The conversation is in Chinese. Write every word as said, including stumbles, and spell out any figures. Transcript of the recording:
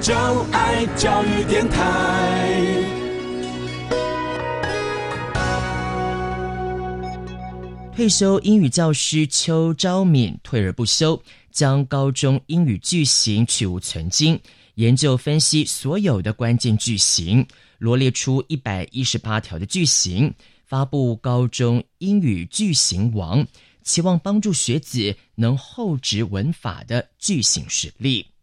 就爱教育电台。 退休英语教师邱昭敏退而不休，将高中英语句型去无存菁，研究分析所有的关键句型，罗列出一百一十八条的句型，发布高中英语句型王，期望帮助学子能厚植文法的句型实力。